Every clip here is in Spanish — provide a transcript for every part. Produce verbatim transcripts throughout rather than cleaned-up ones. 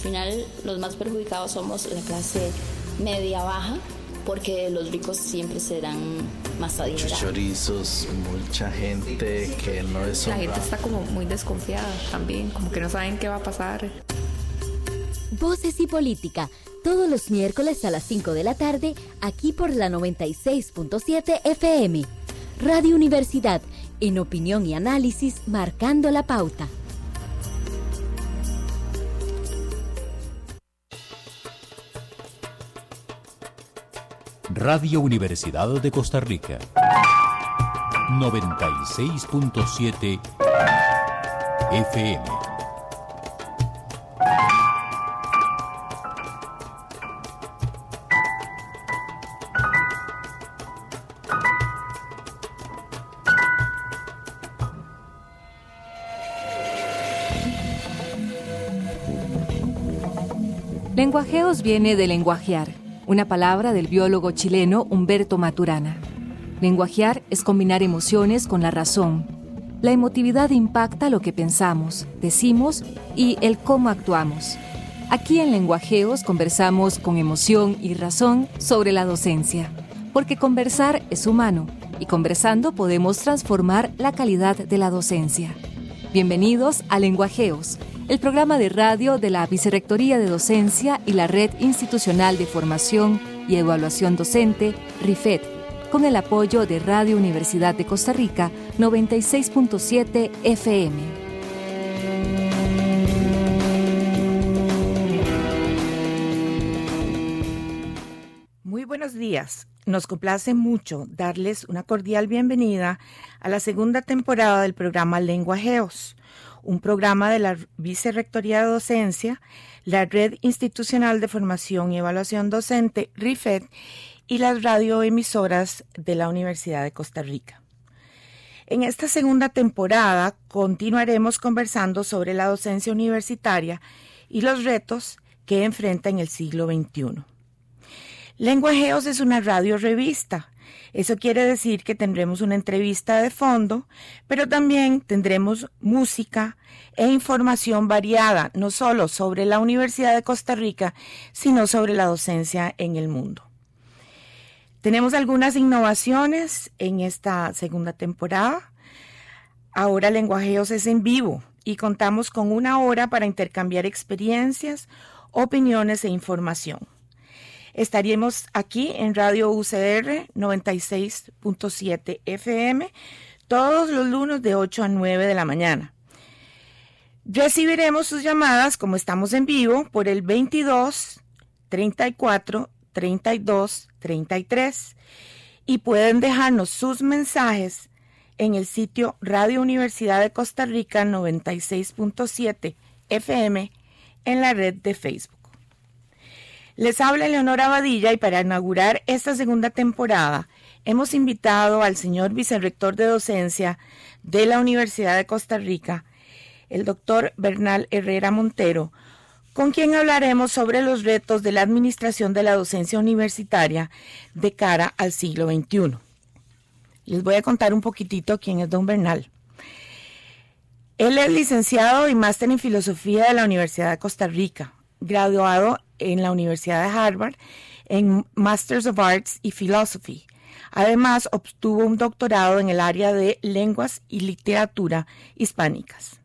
final los más perjudicados somos la clase media baja, porque los ricos siempre serán más adinerados. Chorizos, mucha gente que no es honrada. La gente está como muy desconfiada también, como que no saben qué va a pasar. Voces y Política, todos los miércoles a las cinco de la tarde, aquí por la noventa y seis punto siete F M. Radio Universidad, en opinión y análisis, marcando la pauta. Radio Universidad de Costa Rica, noventa y seis punto siete F M. Lenguajeos viene de lenguajear, una palabra del biólogo chileno Humberto Maturana. Lenguajear es combinar emociones con la razón. La emotividad impacta lo que pensamos, decimos y el cómo actuamos. Aquí en Lenguajeos conversamos con emoción y razón sobre la docencia, porque conversar es humano y conversando podemos transformar la calidad de la docencia. Bienvenidos a Lenguajeos, el programa de radio de la Vicerrectoría de Docencia y la Red Institucional de Formación y Evaluación Docente, RIFED, con el apoyo de Radio Universidad de Costa Rica, noventa y seis punto siete F M. Muy buenos días. Nos complace mucho darles una cordial bienvenida a la segunda temporada del programa Lenguajeos, un programa de la Vicerrectoría de Docencia, la Red Institucional de Formación y Evaluación Docente, RIFED, y las radioemisoras de la Universidad de Costa Rica. En esta segunda temporada continuaremos conversando sobre la docencia universitaria y los retos que enfrenta en el siglo veintiuno. Lenguajeos es una radio revista. Eso quiere decir que tendremos una entrevista de fondo, pero también tendremos música e información variada, no solo sobre la Universidad de Costa Rica, sino sobre la docencia en el mundo. Tenemos algunas innovaciones en esta segunda temporada. Ahora Lenguajeos es en vivo y contamos con una hora para intercambiar experiencias, opiniones e información. Estaremos aquí en Radio U C R noventa y seis punto siete F M todos los lunes de ocho a nueve de la mañana. Recibiremos sus llamadas, como estamos en vivo, por el veintidós, treinta y cuatro, treinta y dos, treinta y tres y pueden dejarnos sus mensajes en el sitio Radio Universidad de Costa Rica noventa y seis punto siete F M en la red de Facebook. Les habla Leonora Badilla y para inaugurar esta segunda temporada hemos invitado al señor vicerrector de docencia de la Universidad de Costa Rica, el doctor Bernal Herrera Montero, con quien hablaremos sobre los retos de la administración de la docencia universitaria de cara al siglo veintiuno. Les voy a contar un poquitito quién es don Bernal. Él es licenciado y máster en filosofía de la Universidad de Costa Rica, graduado en la Universidad de Harvard en Masters of Arts y Philosophy. Además, obtuvo un doctorado en el área de lenguas y literatura hispánicas.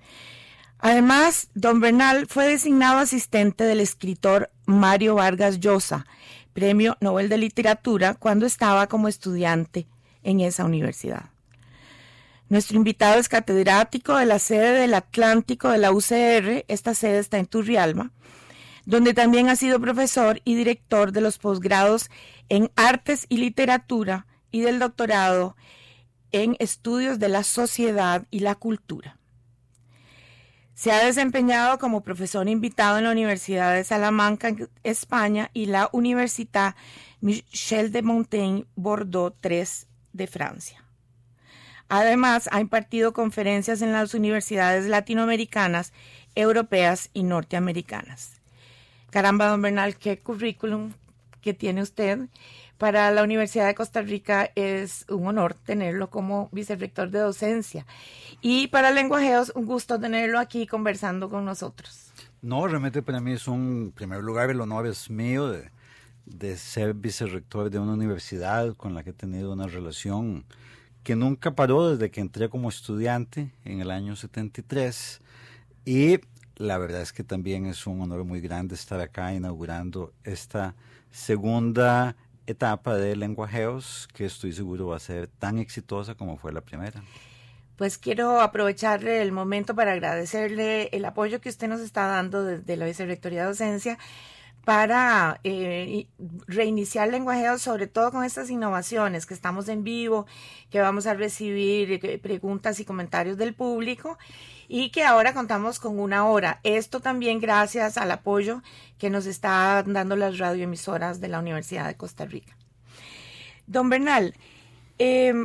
Además, don Bernal fue designado asistente del escritor Mario Vargas Llosa, Premio Nobel de Literatura, cuando estaba como estudiante en esa universidad. Nuestro invitado es catedrático de la sede del Atlántico de la U C R, esta sede está en Turrialba, donde también ha sido profesor y director de los posgrados en Artes y Literatura y del doctorado en Estudios de la Sociedad y la Cultura. Se ha desempeñado como profesor invitado en la Universidad de Salamanca, en España, y la Universitat Michel de Montaigne, Bordeaux tres de Francia. Además, ha impartido conferencias en las universidades latinoamericanas, europeas y norteamericanas. Caramba, don Bernal, qué currículum que tiene usted. Para la Universidad de Costa Rica es un honor tenerlo como vicerrector de docencia. Y para Lenguajeos, un gusto tenerlo aquí conversando con nosotros. No, realmente para mí es un, en primer lugar, el honor es mío de, de ser vicerrector de una universidad con la que he tenido una relación que nunca paró desde que entré como estudiante en el año setenta y tres, y la verdad es que también es un honor muy grande estar acá inaugurando esta segunda etapa de Lenguajeos, que estoy seguro va a ser tan exitosa como fue la primera. Pues quiero aprovecharle el momento para agradecerle el apoyo que usted nos está dando desde la Vicerrectoría de Docencia para eh, reiniciar Lenguajeos, sobre todo con estas innovaciones, que estamos en vivo, que vamos a recibir eh, preguntas y comentarios del público, y que ahora contamos con una hora. Esto también gracias al apoyo que nos están dando las radioemisoras de la Universidad de Costa Rica. Don Bernal, eh,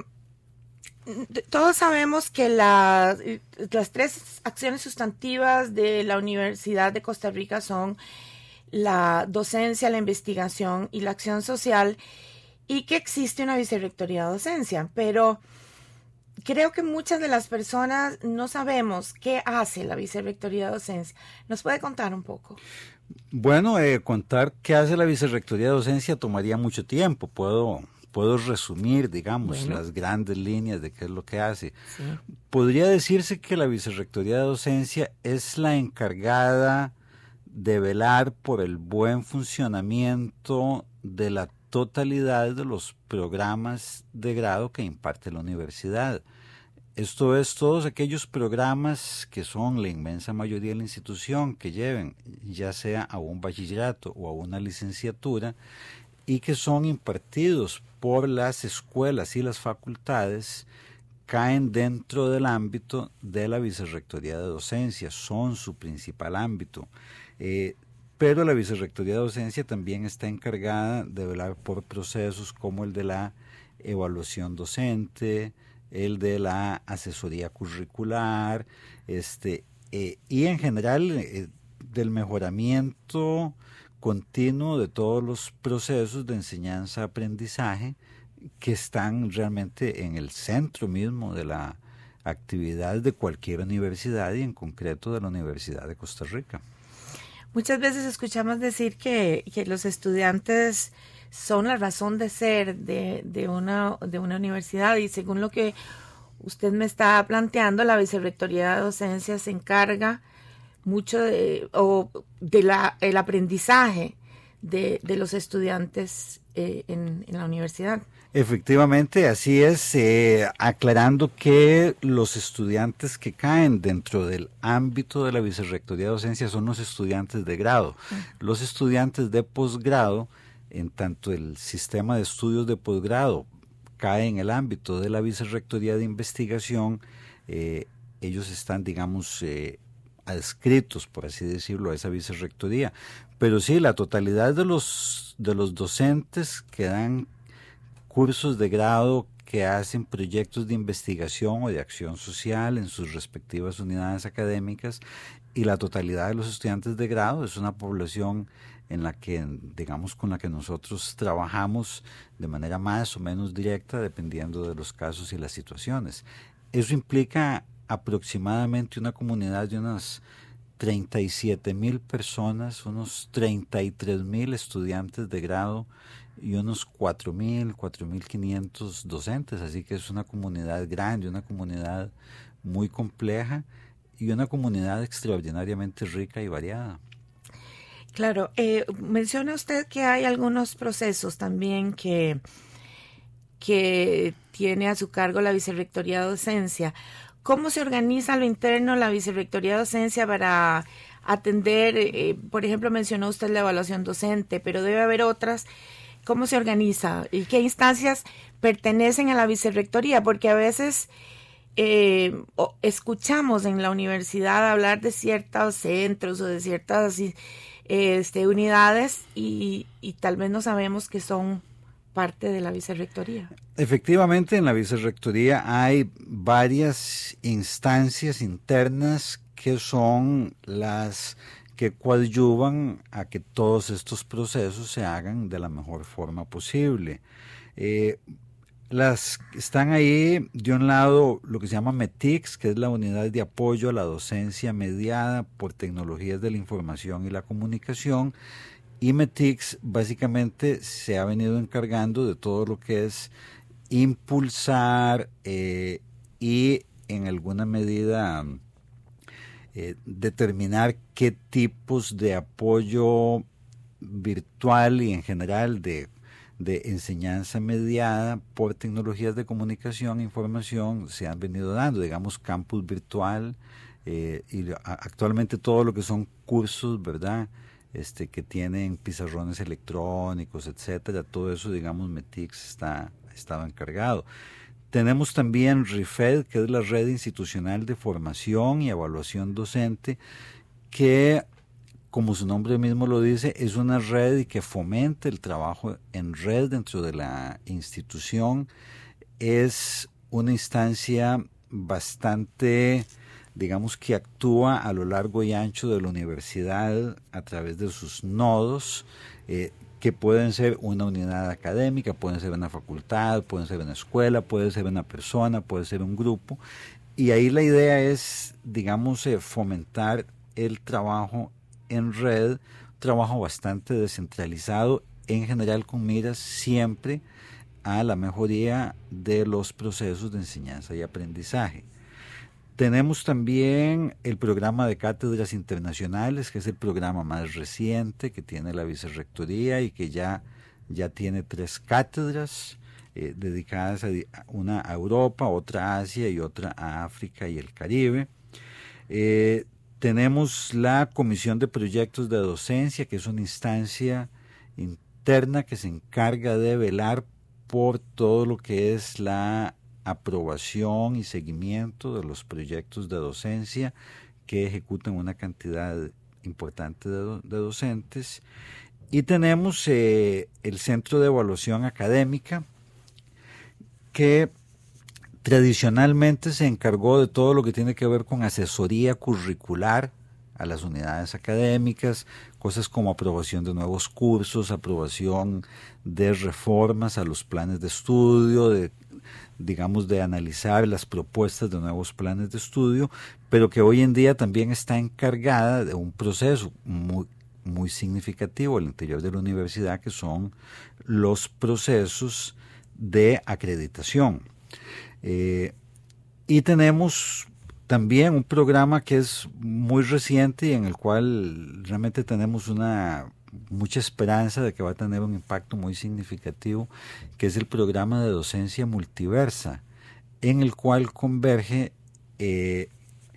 todos sabemos que la, las tres acciones sustantivas de la Universidad de Costa Rica son la docencia, la investigación y la acción social, y que existe una vicerrectoría de docencia, pero creo que muchas de las personas no sabemos qué hace la vicerrectoría de docencia. ¿Nos puede contar un poco? Bueno, eh, contar qué hace la vicerrectoría de docencia tomaría mucho tiempo. Puedo, puedo resumir, digamos, bueno. las grandes líneas de qué es lo que hace. Sí. Podría decirse que la vicerrectoría de docencia es la encargada de velar por el buen funcionamiento de la totalidad de los programas de grado que imparte la universidad. Esto es, todos aquellos programas que son la inmensa mayoría de la institución, que lleven ya sea a un bachillerato o a una licenciatura, y que son impartidos por las escuelas y las facultades, caen dentro del ámbito de la vicerrectoría de docencia, son su principal ámbito. Eh, pero la vicerrectoría de docencia también está encargada de velar por procesos como el de la evaluación docente, el de la asesoría curricular, este, eh, y en general eh, del mejoramiento continuo de todos los procesos de enseñanza-aprendizaje que están realmente en el centro mismo de la actividad de cualquier universidad, y en concreto de la Universidad de Costa Rica. Muchas veces escuchamos decir que, que los estudiantes son la razón de ser de, de, una, de una universidad, y según lo que usted me está planteando, la Vicerrectoría de Docencia se encarga mucho de, o de la, el aprendizaje de, de los estudiantes eh, en, en la universidad. Efectivamente, así es, eh, aclarando que los estudiantes que caen dentro del ámbito de la Vicerrectoría de Docencia son los estudiantes de grado. Uh-huh. Los estudiantes de posgrado, en tanto el sistema de estudios de posgrado cae en el ámbito de la Vicerrectoría de Investigación, eh, ellos están, digamos, eh, adscritos, por así decirlo, a esa vicerrectoría. Pero sí, la totalidad de los, de los docentes que dan cursos de grado, que hacen proyectos de investigación o de acción social en sus respectivas unidades académicas, y la totalidad de los estudiantes de grado es una población en la que, digamos, con la que nosotros trabajamos de manera más o menos directa, dependiendo de los casos y las situaciones. Eso implica aproximadamente una comunidad de unas treinta y siete mil personas, unos treinta y tres mil estudiantes de grado y unos cuatro mil, cuatro mil quinientos docentes, así que es una comunidad grande, una comunidad muy compleja y una comunidad extraordinariamente rica y variada. Claro, eh, menciona usted que hay algunos procesos también que, que tiene a su cargo la Vicerrectoría de Docencia. ¿Cómo se organiza a lo interno la Vicerrectoría de Docencia para atender, eh, por ejemplo, mencionó usted la evaluación docente, pero debe haber otras? ¿Cómo se organiza y qué instancias pertenecen a la Vicerrectoría? Porque a veces eh, escuchamos en la universidad hablar de ciertos centros o de ciertas este, unidades y, y tal vez no sabemos que son parte de la Vicerrectoría. Efectivamente, en la Vicerrectoría hay varias instancias internas que son las que coadyuvan a que todos estos procesos se hagan de la mejor forma posible. Eh, las están ahí de un lado lo que se llama METICS, que es la unidad de apoyo a la docencia mediada por tecnologías de la información y la comunicación, y METICS básicamente se ha venido encargando de todo lo que es impulsar eh, y en alguna medida eh, determinar qué tipos de apoyo virtual y en general de de enseñanza mediada por tecnologías de comunicación e información se han venido dando, digamos campus virtual, eh, y a, actualmente todo lo que son cursos, ¿verdad? Este, que tienen pizarrones electrónicos, etcétera, todo eso, digamos, METICS está, estaba encargado. Tenemos también RIFED, que es la Red Institucional de Formación y Evaluación Docente, que, como su nombre mismo lo dice, es una red y que fomenta el trabajo en red dentro de la institución. Es una instancia bastante, digamos, que actúa a lo largo y ancho de la universidad a través de sus nodos, eh, que pueden ser una unidad académica, pueden ser una facultad, pueden ser una escuela, puede ser una persona, puede ser un grupo. Y ahí la idea es, digamos, eh, fomentar el trabajo en red, trabajo bastante descentralizado, en general con miras siempre a la mejoría de los procesos de enseñanza y aprendizaje. Tenemos también el programa de cátedras internacionales, que es el programa más reciente que tiene la Vicerrectoría y que ya, ya tiene tres cátedras eh, dedicadas a una a Europa, otra a Asia y otra a África y el Caribe. Eh, Tenemos la Comisión de Proyectos de Docencia, que es una instancia interna que se encarga de velar por todo lo que es la aprobación y seguimiento de los proyectos de docencia que ejecutan una cantidad importante de, do, de docentes. Y tenemos eh, el Centro de Evaluación Académica, que tradicionalmente se encargó de todo lo que tiene que ver con asesoría curricular a las unidades académicas, cosas como aprobación de nuevos cursos, aprobación de reformas a los planes de estudio, de, digamos, de analizar las propuestas de nuevos planes de estudio, pero que hoy en día también está encargada de un proceso muy, muy significativo al interior de la universidad, que son los procesos de acreditación. Eh, y tenemos también un programa que es muy reciente y en el cual realmente tenemos una mucha esperanza de que va a tener un impacto muy significativo, que es el programa de docencia multiversa, en el cual converge eh,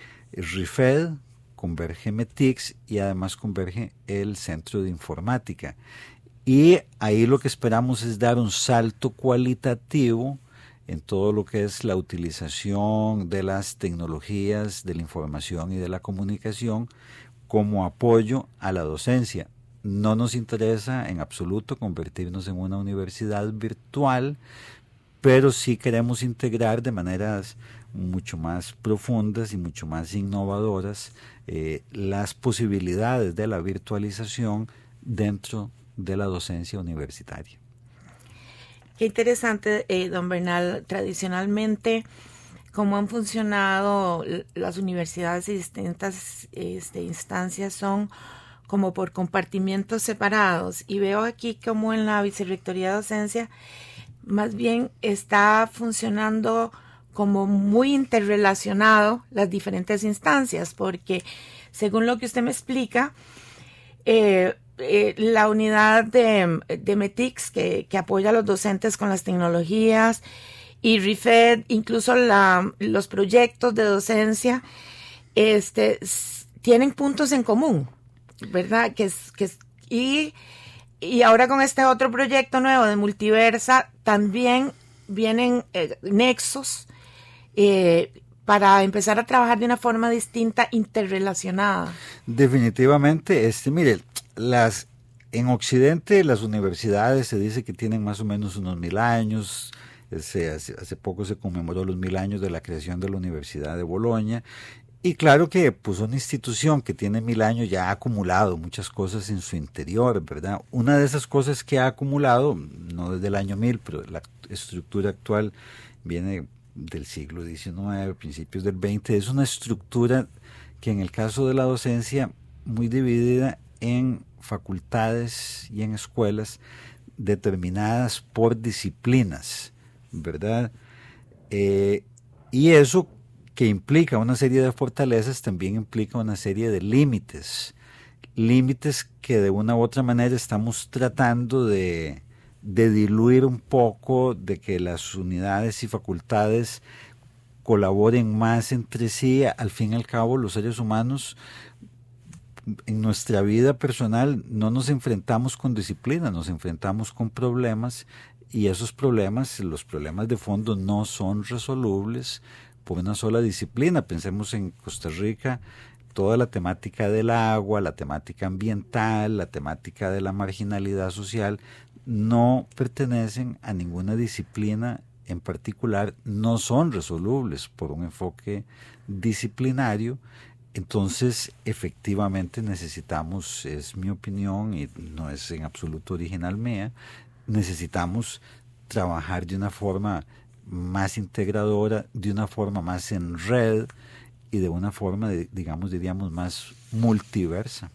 RIFED, converge METICS y además converge el Centro de Informática. Y ahí lo que esperamos es dar un salto cualitativo en todo lo que es la utilización de las tecnologías de la información y de la comunicación como apoyo a la docencia. No nos interesa en absoluto convertirnos en una universidad virtual, pero sí queremos integrar de maneras mucho más profundas y mucho más innovadoras eh, las posibilidades de la virtualización dentro de la docencia universitaria. Qué interesante, eh, don Bernal. Tradicionalmente, cómo han funcionado las universidades y distintas este, instancias son como por compartimientos separados. Y veo aquí como en la Vicerrectoría de Docencia, más bien está funcionando como muy interrelacionado las diferentes instancias, porque según lo que usted me explica, eh, Eh, la unidad de, de METICS que, que apoya a los docentes con las tecnologías y RIFED, incluso la, los proyectos de docencia, este, s- tienen puntos en común, ¿verdad? Que, es- que, es- y, y ahora con este otro proyecto nuevo de Multiversa también vienen eh, nexos eh, para empezar a trabajar de una forma distinta, interrelacionada. Definitivamente, este, mire, las en Occidente las universidades se dice que tienen más o menos unos mil años. Ese, hace, hace poco se conmemoró los mil años de la creación de la Universidad de Bolonia, Y claro que pues una institución que tiene mil años ya ha acumulado muchas cosas en su interior, ¿verdad? Una de esas cosas que ha acumulado, no desde el año mil, pero la estructura actual viene del siglo diecinueve, principios del veinte, es una estructura que en el caso de la docencia muy dividida en facultades y en escuelas determinadas por disciplinas, ¿verdad? Eh, y eso que implica una serie de fortalezas también implica una serie de límites, límites que de una u otra manera estamos tratando de, de diluir un poco, de que las unidades y facultades colaboren más entre sí. Al fin y al cabo, los seres humanos en nuestra vida personal no nos enfrentamos con disciplina, nos enfrentamos con problemas, y esos problemas, los problemas de fondo, no son resolubles por una sola disciplina. Pensemos en Costa Rica, toda la temática del agua, la temática ambiental, la temática de la marginalidad social, no pertenecen a ninguna disciplina en particular, no son resolubles por un enfoque disciplinario. Entonces, efectivamente necesitamos, es mi opinión y no es en absoluto original mía, necesitamos trabajar de una forma más integradora, de una forma más en red y de una forma, de, digamos, diríamos, más multiversa.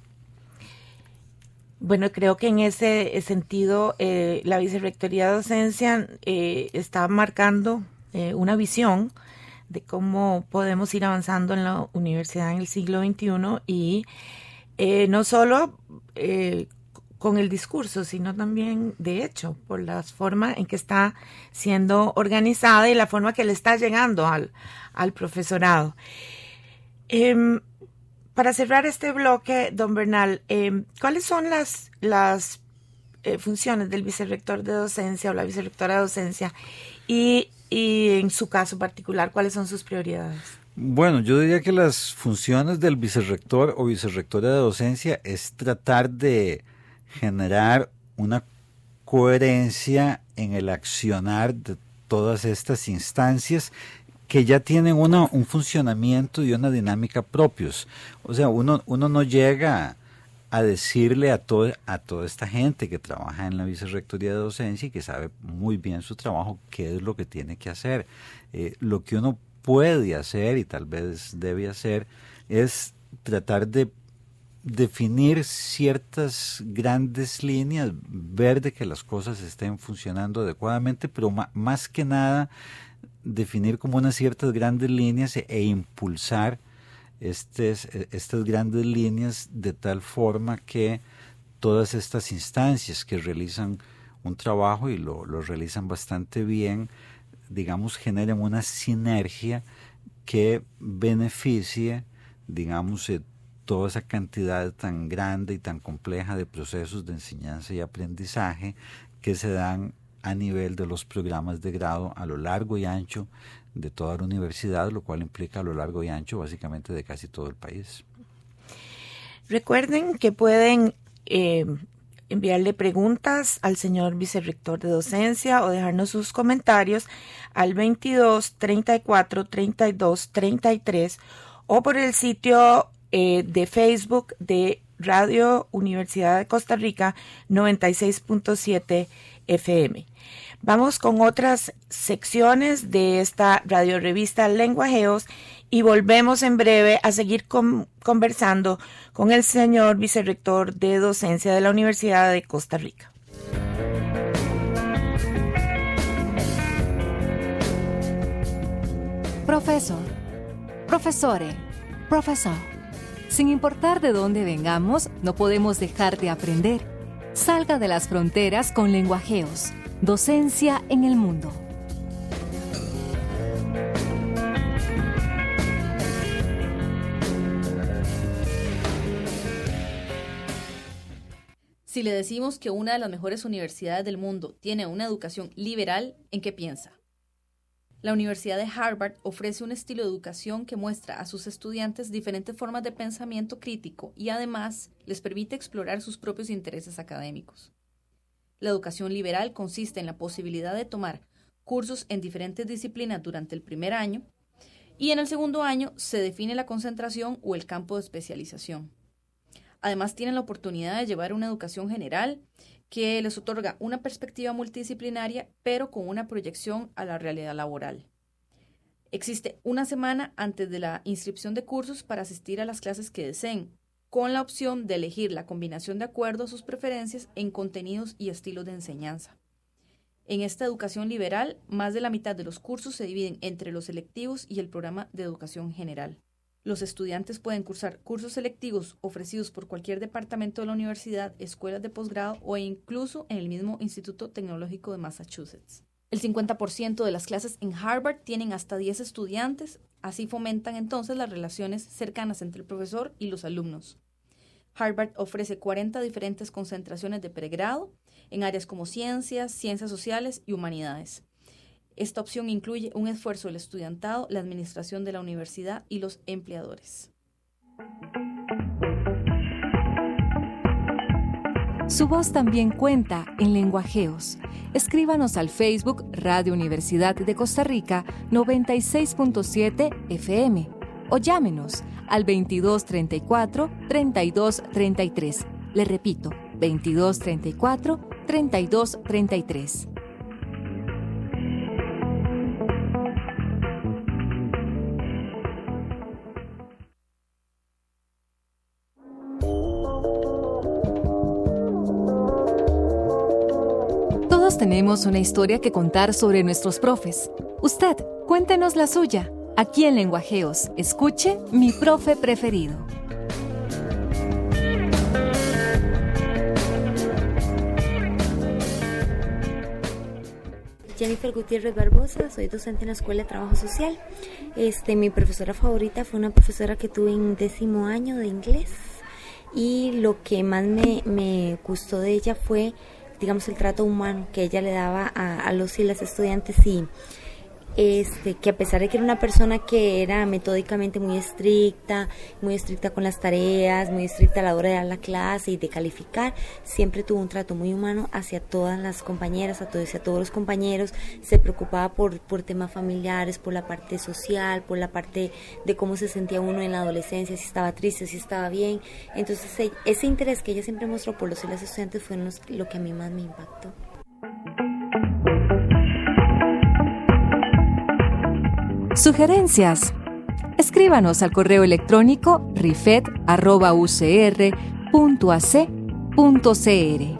Bueno, creo que en ese sentido eh, la Vicerrectoría de Docencia eh, está marcando eh, una visión de cómo podemos ir avanzando en la universidad en el siglo veintiuno y eh, no solo eh, con el discurso, sino también de hecho, por la forma en que está siendo organizada y la forma que le está llegando al, al profesorado. Eh, para cerrar este bloque, don Bernal, eh, ¿cuáles son las, las eh, funciones del vicerrector de docencia o la vicerrectora de docencia? Y, y en su caso particular, ¿cuáles son sus prioridades? Bueno, yo diría que las funciones del vicerrector o vicerrectora de docencia es tratar de generar una coherencia en el accionar de todas estas instancias que ya tienen una, un funcionamiento y una dinámica propios. O sea, uno, uno no llega a decirle a, todo, a toda esta gente que trabaja en la vicerrectoría de docencia y que sabe muy bien su trabajo, qué es lo que tiene que hacer. Eh, lo que uno puede hacer y tal vez debe hacer es tratar de definir ciertas grandes líneas, ver de que las cosas estén funcionando adecuadamente, pero ma, más que nada definir como unas ciertas grandes líneas e, e impulsar estes, estas grandes líneas de tal forma que todas estas instancias que realizan un trabajo y lo, lo realizan bastante bien, digamos, generen una sinergia que beneficie, digamos, eh, toda esa cantidad tan grande y tan compleja de procesos de enseñanza y aprendizaje que se dan a nivel de los programas de grado a lo largo y ancho de toda la universidad, lo cual implica a lo largo y ancho básicamente de casi todo el país. Recuerden que pueden eh, enviarle preguntas al señor vicerrector de docencia o dejarnos sus comentarios al veintidós, treinta y cuatro, treinta y dos, treinta y tres o por el sitio eh, de Facebook de Radio Universidad de Costa Rica noventa y seis punto siete F M. Vamos con otras secciones de esta radiorevista Lenguajeos y volvemos en breve a seguir con, conversando con el señor vicerrector de docencia de la Universidad de Costa Rica. Profesor, profesore, profesor. Sin importar de dónde vengamos, no podemos dejar de aprender. Salga de las fronteras con Lenguajeos. Docencia en el mundo. Si le decimos que una de las mejores universidades del mundo tiene una educación liberal, ¿en qué piensa? La Universidad de Harvard ofrece un estilo de educación que muestra a sus estudiantes diferentes formas de pensamiento crítico y además les permite explorar sus propios intereses académicos. La educación liberal consiste en la posibilidad de tomar cursos en diferentes disciplinas durante el primer año Y en el segundo año se define la concentración o el campo de especialización. Además tienen la oportunidad de llevar una educación general que les otorga una perspectiva multidisciplinaria, pero con una proyección a la realidad laboral. Existe una semana antes de la inscripción de cursos para asistir a las clases que deseen, con la opción de elegir la combinación de acuerdo a sus preferencias en contenidos y estilos de enseñanza. En esta educación liberal, más de la mitad de los cursos se dividen entre los selectivos y el programa de educación general. Los estudiantes pueden cursar cursos selectivos ofrecidos por cualquier departamento de la universidad, escuelas de posgrado o incluso en el mismo Instituto Tecnológico de Massachusetts. El cincuenta por ciento de las clases en Harvard tienen hasta diez estudiantes, así fomentan entonces las relaciones cercanas entre el profesor y los alumnos. Harvard ofrece cuarenta diferentes concentraciones de pregrado en áreas como ciencias, ciencias sociales y humanidades. Esta opción incluye un esfuerzo del estudiantado, la administración de la universidad y los empleadores. Su voz también cuenta en Lenguajeos. Escríbanos al Facebook Radio Universidad de Costa Rica noventa y seis punto siete F M o llámenos al veintidós treinta y cuatro, treinta y dos treinta y tres. Le repito, veintidós treinta y cuatro, treinta y dos treinta y tres. Todos tenemos una historia que contar sobre nuestros profes. Usted, cuéntenos la suya. Aquí en Lenguajeos, escuche Mi Profe Preferido. Jennifer Gutiérrez Barbosa, soy docente en la Escuela de Trabajo Social. Este, mi profesora favorita fue una profesora que tuve en décimo año de inglés, y lo que más me, me gustó de ella fue, digamos, el trato humano que ella le daba a, a los y las estudiantes, y este, que a pesar de que era una persona que era metódicamente muy estricta, muy estricta con las tareas, muy estricta a la hora de dar la clase y de calificar, siempre tuvo un trato muy humano hacia todas las compañeras, a todos, hacia todos los compañeros. Se preocupaba por, por temas familiares, por la parte social, por la parte de cómo se sentía uno en la adolescencia, si estaba triste, si estaba bien. Entonces ese interés que ella siempre mostró por los y las estudiantes fue lo que a mí más me impactó. Sugerencias. Escríbanos al correo electrónico rifet arroba u c r punto a c punto c r.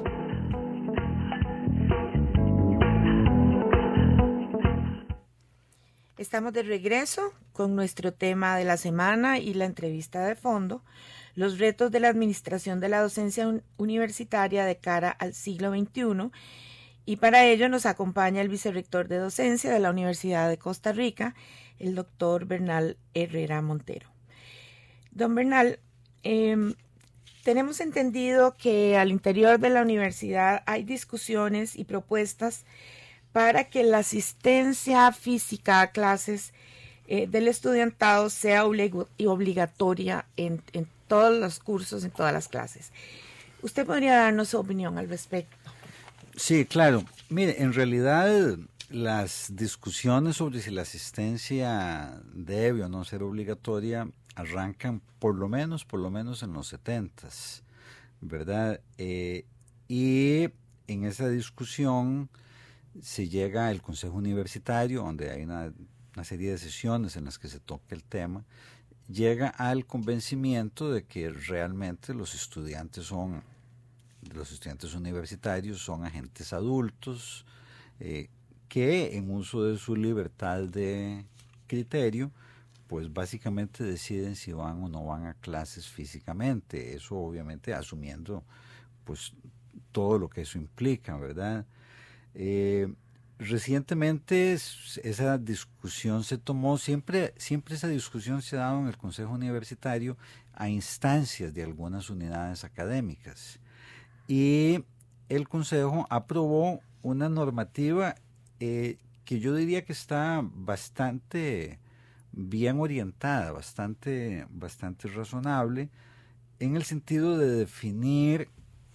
Estamos de regreso con nuestro tema de la semana y la entrevista de fondo, los retos de la administración de la docencia un- universitaria de cara al siglo veintiuno. Y para ello nos acompaña el vicerrector de docencia de la Universidad de Costa Rica, el doctor Bernal Herrera Montero. Don Bernal, eh, tenemos entendido que al interior de la universidad hay discusiones y propuestas para que la asistencia física a clases eh, del estudiantado sea oblig- obligatoria en, en todos los cursos, en todas las clases. ¿Usted podría darnos su opinión al respecto? Sí, claro. Mire, en realidad las discusiones sobre si la asistencia debe o no ser obligatoria arrancan por lo menos, por lo menos en los setentas, ¿verdad? Eh, y en esa discusión se llega al Consejo Universitario, donde hay una, una serie de sesiones en las que se toca el tema, llega al convencimiento de que realmente los estudiantes son los estudiantes universitarios son agentes adultos eh, que en uso de su libertad de criterio pues básicamente deciden si van o no van a clases físicamente, eso obviamente asumiendo pues todo lo que eso implica, ¿verdad? Eh, recientemente esa discusión se tomó, siempre, siempre esa discusión se ha dado en el Consejo Universitario a instancias de algunas unidades académicas. Y el Consejo aprobó una normativa eh, que yo diría que está bastante bien orientada, bastante, bastante razonable, en el sentido de definir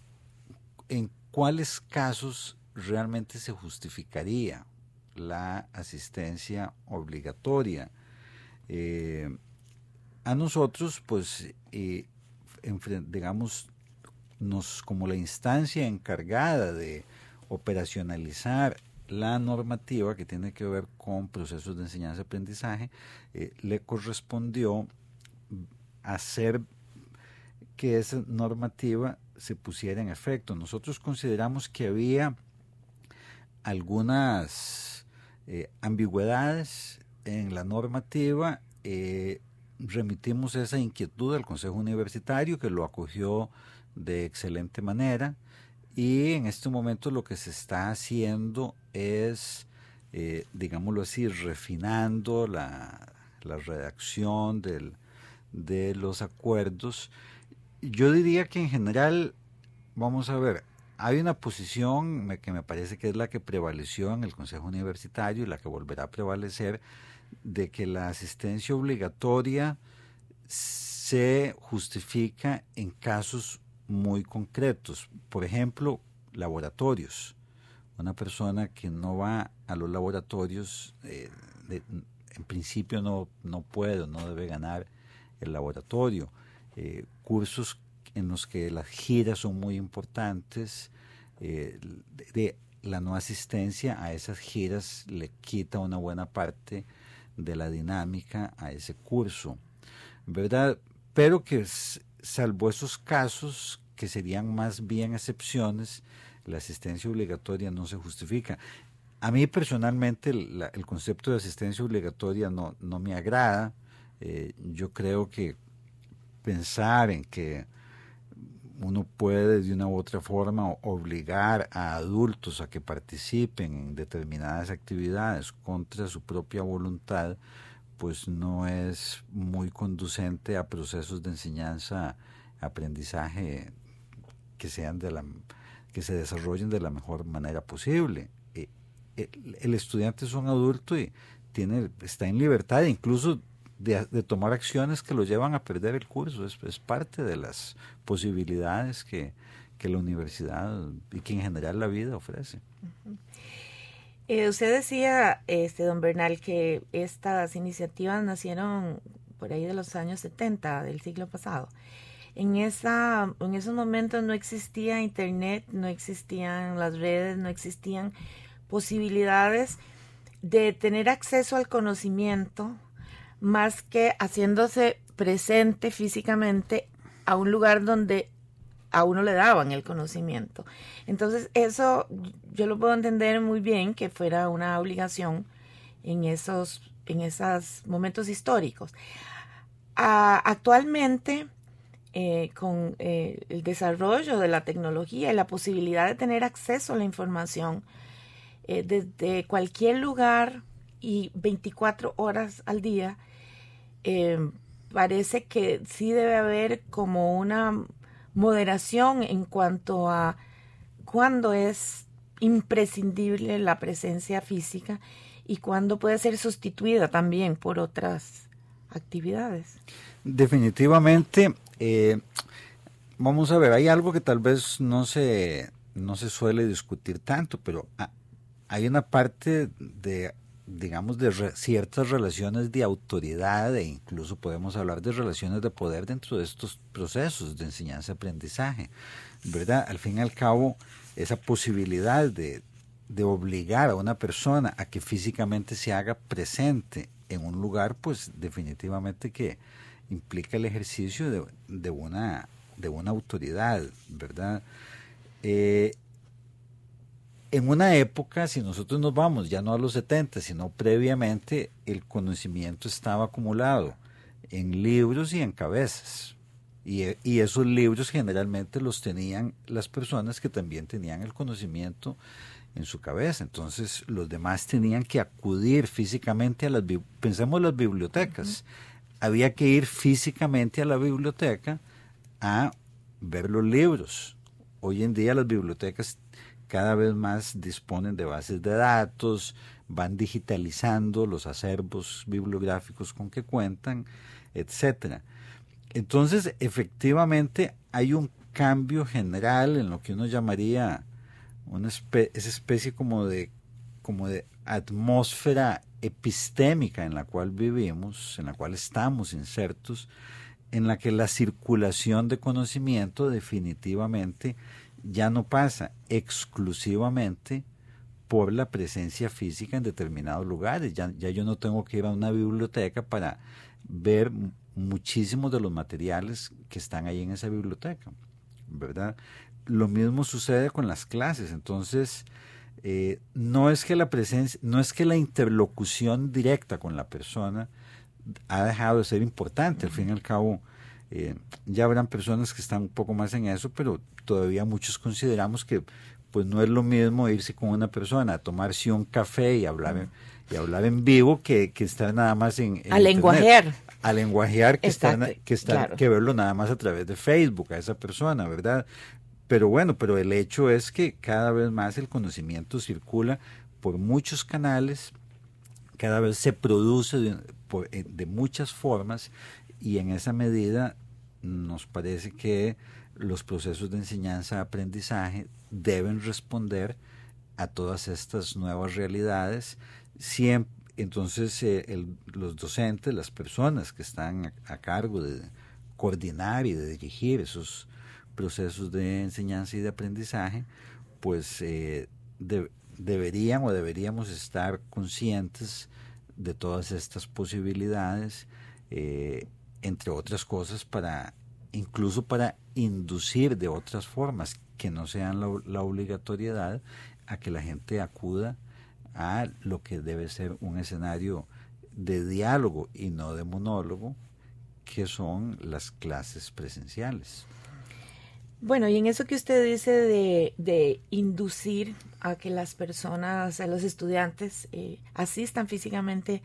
en cuáles casos realmente se justificaría la asistencia obligatoria. Eh, a nosotros, pues, eh, digamos, nos como la instancia encargada de operacionalizar la normativa que tiene que ver con procesos de enseñanza-aprendizaje, eh, le correspondió hacer que esa normativa se pusiera en efecto. Nosotros consideramos que había algunas eh, ambigüedades en la normativa, eh, remitimos esa inquietud al Consejo Universitario, que lo acogió de excelente manera, y en este momento lo que se está haciendo es, eh, digámoslo así, refinando la, la redacción del, de los acuerdos. Yo diría que en general, vamos a ver, hay una posición que me parece que es la que prevaleció en el Consejo Universitario y la que volverá a prevalecer, de que la asistencia obligatoria se justifica en casos muy concretos. Por ejemplo, laboratorios. Una persona que no va a los laboratorios, eh, de, en principio no, no puede, no debe ganar el laboratorio. Eh, cursos en los que las giras son muy importantes, eh, de, de la no asistencia a esas giras le quita una buena parte de la dinámica a ese curso, ¿verdad? Pero que salvo esos casos que serían más bien excepciones, la asistencia obligatoria no se justifica. A mí personalmente la, el concepto de asistencia obligatoria no, no me agrada. Eh, yo creo que pensar en que uno puede de una u otra forma obligar a adultos a que participen en determinadas actividades contra su propia voluntad, pues no es muy conducente a procesos de enseñanza, aprendizaje que sean de la que se desarrollen de la mejor manera posible. Eh, el, el estudiante es un adulto y tiene está en libertad incluso de, de tomar acciones que lo llevan a perder el curso. Es, es parte de las posibilidades que, que la universidad y que en general la vida ofrece. Uh-huh. Eh, usted decía, este don Bernal, que estas iniciativas nacieron por ahí de los años setenta del siglo pasado. En, esa, en esos momentos no existía internet, no existían las redes, no existían posibilidades de tener acceso al conocimiento más que haciéndose presente físicamente a un lugar donde a uno le daban el conocimiento. Entonces eso yo lo puedo entender muy bien, que fuera una obligación en esos, en esos momentos históricos. Ah, actualmente, eh, con eh, el desarrollo de la tecnología y la posibilidad de tener acceso a la información eh, desde cualquier lugar y veinticuatro horas al día, eh, parece que sí debe haber como una moderación en cuanto a cuándo es imprescindible la presencia física y cuándo puede ser sustituida también por otras actividades. Definitivamente, eh, vamos a ver, hay algo que tal vez no se, no se suele discutir tanto, pero a, hay una parte de, digamos, de re, ciertas relaciones de autoridad e incluso podemos hablar de relaciones de poder dentro de estos procesos de enseñanza-aprendizaje, ¿verdad? Al fin y al cabo, esa posibilidad de, de obligar a una persona a que físicamente se haga presente en un lugar, pues definitivamente que implica el ejercicio de, de, una, de una autoridad, ¿verdad? Eh, En una época, si nosotros nos vamos ya no a los setenta, sino previamente, el conocimiento estaba acumulado en libros y en cabezas. Y, y esos libros generalmente los tenían las personas que también tenían el conocimiento en su cabeza. Entonces los demás tenían que acudir físicamente a las, pensemos las bibliotecas. Uh-huh. Había que ir físicamente a la biblioteca a ver los libros. Hoy en día las bibliotecas cada vez más disponen de bases de datos, van digitalizando los acervos bibliográficos con que cuentan, etcétera. Entonces, efectivamente, hay un cambio general en lo que uno llamaría una especie, esa especie como de, como de atmósfera epistémica en la cual vivimos, en la cual estamos insertos, en la que la circulación de conocimiento definitivamente ya no pasa exclusivamente por la presencia física en determinados lugares. Ya, ya yo no tengo que ir a una biblioteca para ver muchísimos de los materiales que están ahí en esa biblioteca, ¿verdad? Lo mismo sucede con las clases. Entonces, eh, no es que la presencia, no es que la interlocución directa con la persona ha dejado de ser importante. Al fin y al cabo, eh, ya habrán personas que están un poco más en eso, pero todavía muchos consideramos que pues no es lo mismo irse con una persona a tomarse un café y hablar, y hablar en vivo que, que estar nada más en, en a lenguajear. A lenguajear que, Exacto, estar, que, estar, claro. que verlo nada más a través de Facebook a esa persona, ¿verdad? Pero bueno, pero el hecho es que cada vez más el conocimiento circula por muchos canales, cada vez se produce de, por, de muchas formas, y en esa medida nos parece que los procesos de enseñanza-aprendizaje deben responder a todas estas nuevas realidades. Siempre, entonces, eh, el, los docentes, las personas que están a, a cargo de coordinar y de dirigir esos procesos de enseñanza y de aprendizaje, pues eh, de, deberían o deberíamos estar conscientes de todas estas posibilidades, eh, entre otras cosas, para incluso para inducir de otras formas que no sean la, la obligatoriedad a que la gente acuda a lo que debe ser un escenario de diálogo y no de monólogo, que son las clases presenciales. Bueno, y en eso que usted dice de, de inducir a que las personas, a los estudiantes, eh, asistan físicamente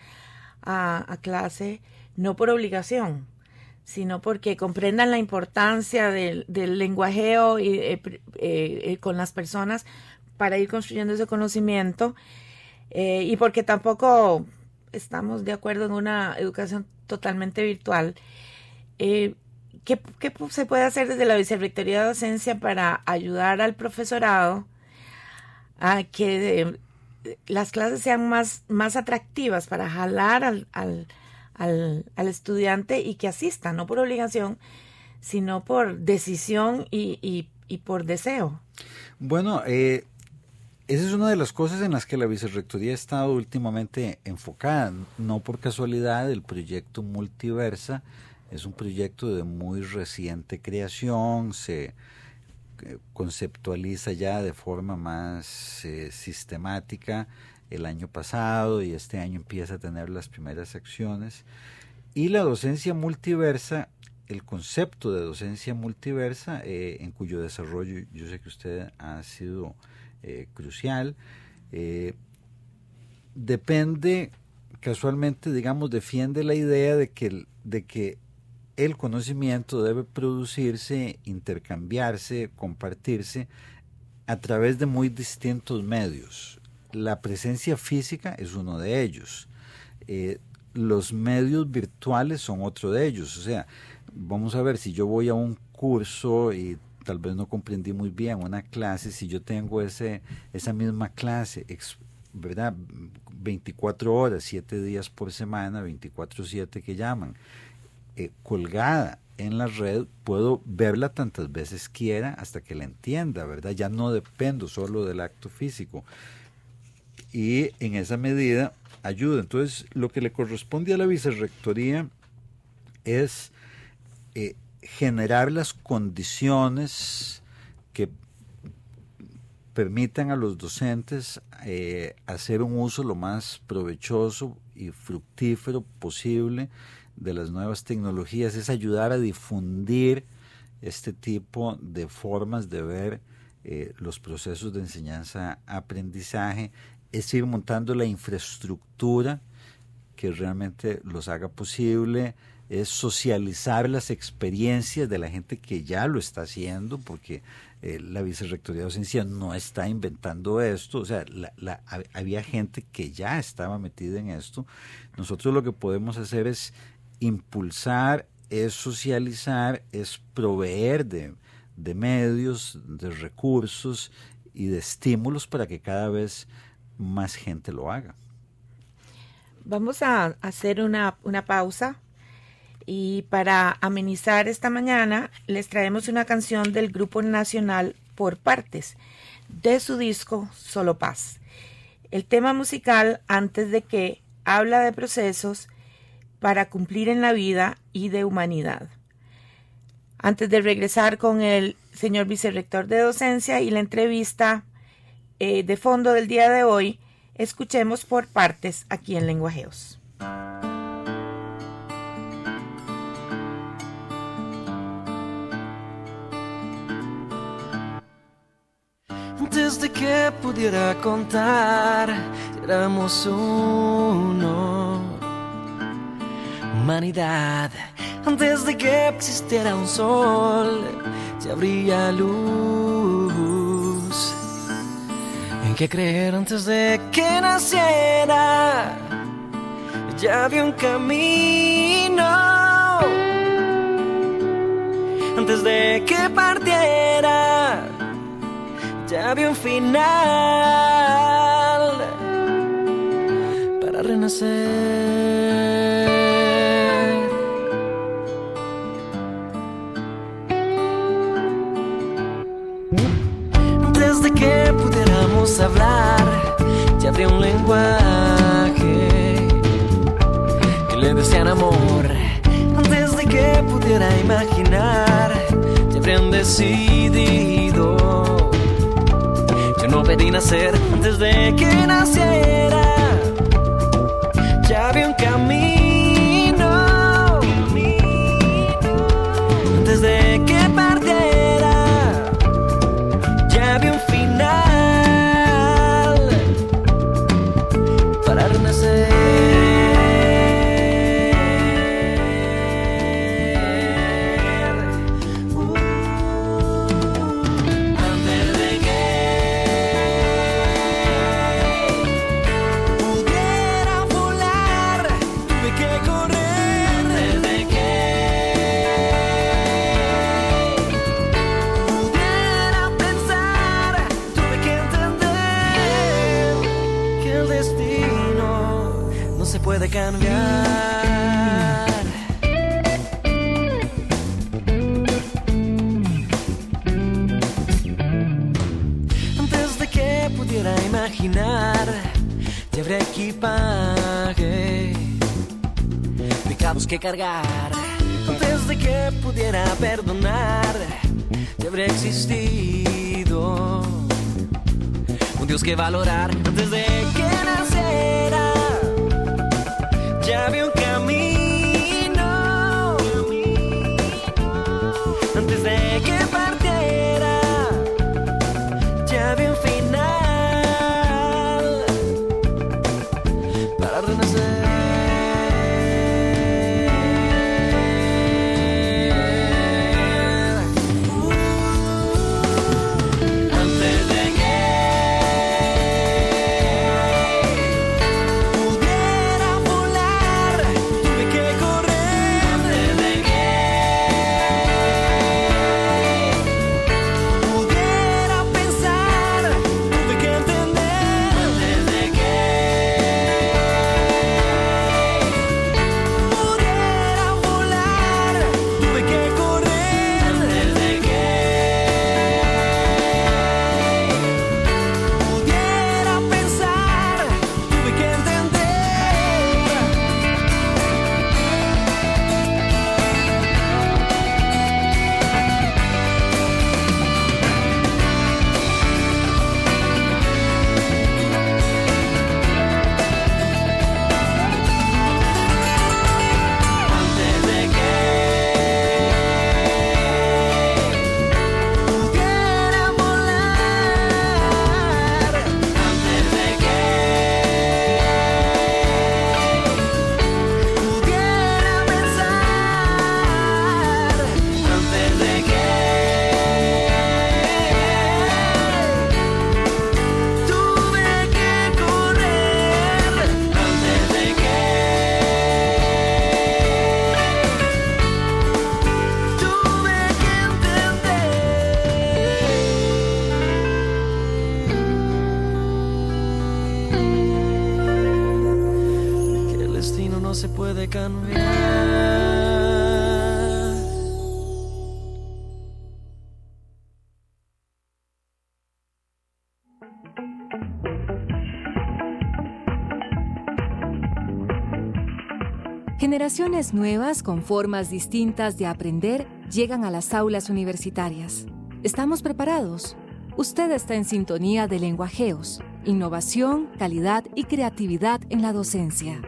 a, a clase, no por obligación, sino porque comprendan la importancia del, del lenguajeo y, eh, eh, eh, con las personas para ir construyendo ese conocimiento, eh, y porque tampoco estamos de acuerdo en una educación totalmente virtual. Eh, ¿qué, ¿Qué se puede hacer desde la Vicerrectoría de Docencia para ayudar al profesorado a que eh, las clases sean más, más atractivas, para jalar al, al Al, al estudiante y que asista, no por obligación, sino por decisión y, y, y por deseo? Bueno, eh, esa es una de las cosas en las que la Vicerrectoría ha estado últimamente enfocada. No por casualidad, el proyecto Multiversa es un proyecto de muy reciente creación, se eh, conceptualiza ya de forma más eh, sistemática el año pasado, y este año empieza a tener las primeras acciones. Y la docencia multiversa, el concepto de docencia multiversa, eh, en cuyo desarrollo yo sé que usted ha sido eh, crucial, eh, depende, casualmente, digamos, defiende la idea de que, de que el conocimiento debe producirse, intercambiarse, compartirse a través de muy distintos medios. La presencia física es uno de ellos. Eh, los medios virtuales son otro de ellos. O sea, vamos a ver, si yo voy a un curso y tal vez no comprendí muy bien una clase, si yo tengo ese esa misma clase, ¿verdad? veinticuatro horas, siete días por semana, veinticuatro siete que llaman, eh, colgada en la red, puedo verla tantas veces quiera hasta que la entienda, ¿verdad? Ya no dependo solo del acto físico. Y en esa medida ayuda. Entonces, lo que le corresponde a la Vicerrectoría es eh, generar las condiciones que permitan a los docentes eh, hacer un uso lo más provechoso y fructífero posible de las nuevas tecnologías, es ayudar a difundir este tipo de formas de ver eh, los procesos de enseñanza-aprendizaje, es ir montando la infraestructura que realmente los haga posible, es socializar las experiencias de la gente que ya lo está haciendo, porque eh, la Vicerrectoría de Docencia no está inventando esto, o sea, la, la, había gente que ya estaba metida en esto. Nosotros lo que podemos hacer es impulsar, es socializar, es proveer de, de medios, de recursos y de estímulos para que cada vez más gente lo haga. Vamos a hacer una, una pausa y para amenizar esta mañana les traemos una canción del grupo nacional Por Partes de su disco Solo Paz. El tema musical Antes de que habla de procesos para cumplir en la vida y de humanidad. Antes de regresar con el señor vicerrector de docencia y la entrevista eh, de fondo del día de hoy, escuchemos Por Partes aquí en Lenguajeos. Antes de que pudiera contar, éramos uno, humanidad. Antes de que existiera un sol, ya habría luz en que creer. Antes de que naciera, ya había un camino. Antes de que partiera, ya había un final para renacer. Antes de que pudiéramos hablar, ya habría un lenguaje que le decían amor. Antes de que pudiera imaginar, ya habrían decidido. No pedí nacer. Antes de que naciera, ya había un camino. Antes de que partiera, ya había un final para renacer. Puede cambiar. Antes de que pudiera imaginar, ya habría equipaje, pecados que cargar. Antes de que pudiera perdonar, ya habría existido un Dios que valorar. Antes de que naciera, ya había un camino. Antes de que partiera, ya había un final para renacer. Antes de que pudiera volar, puede cambiar. Generaciones nuevas con formas distintas de aprender llegan a las aulas universitarias. ¿Estamos preparados? Usted está en sintonía de Lenguajeos, innovación, calidad y creatividad en la docencia.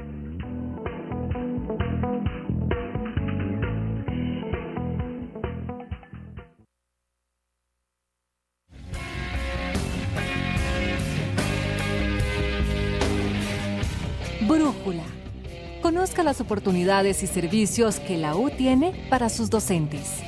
Brújula. Conozca las oportunidades y servicios que la U tiene para sus docentes.